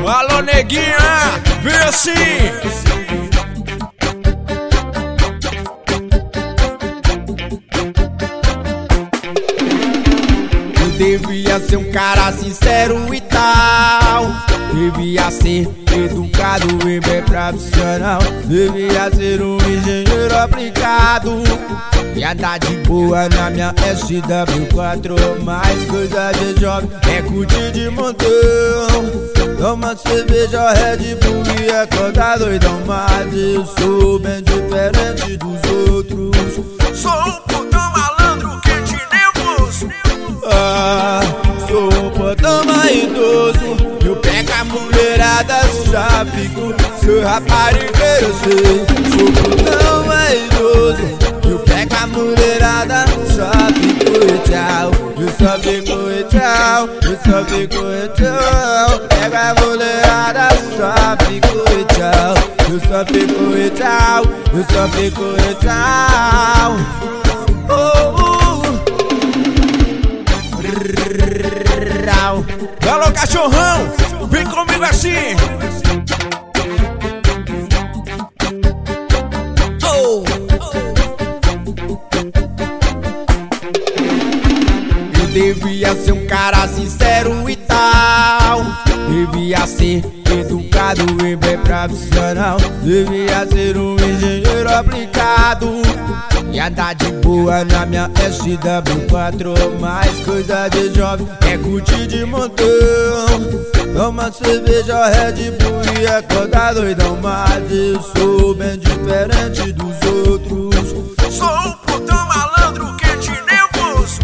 Alô, neguinha, vem assim. Eu devia ser um cara sincero e tal. Devia ser educado e bem profissional. Devia ser um engenheiro aplicado e andar de boa na minha SW4. Mais coisa de jovem é curtir de montão. Toma cerveja, Red Bull e acordar doidão. Mas eu sou bem diferente dos outros. Sou um putão malandro que te nervoso. Sou um putão idoso. Eu pego a mulherada, só fico. Sou raparigueiro, eu sei. Sou putão idoso. Eu pego a mulherada, só fico e tchau. Eu só fico e tchau. Eu só fico e tchau. Pego a mulherada, só fico e tchau. Eu só fico e tchau. Eu só fico e tchau. Alô, cachorrão, vem comigo assim. Eu devia ser um cara sincero e tal. Devia ser educado e bem profissional. Devia ser um engenheiro aplicado e andar de boa na minha SW4. Mais coisa de jovem é curtir de montão. Toma cerveja, Red Bull e acordar doidão. Mas eu sou bem diferente dos outros. Sou um putão malandro que te nervoso.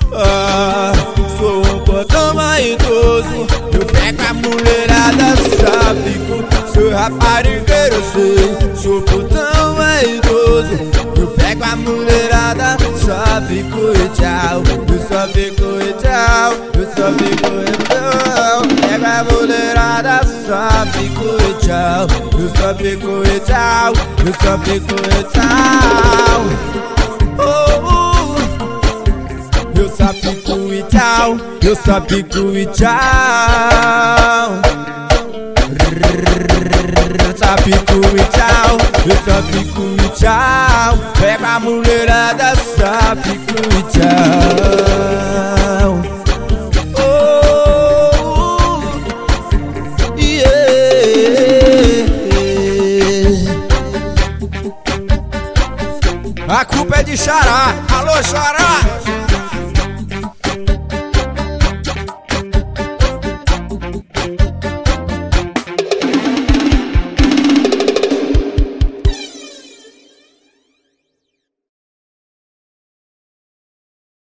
Sou um putão idoso. Eu pego a mulherada, só fico. Sou raparigueiro, eu sei. Sou putão idoso. Eu pego a mulherada, só fico e tchau. Eu só fico e tchau. Eu só fico e tchau. Pego a mulherada, só fico e tchau. Eu só fico e tchau. Eu só fico e tchau. Eu só fico e tchau. Eu só fico e tchau. Eu só fico e tchau. Eu só fico e tchau. Pega a mulherada, só fico e tchau.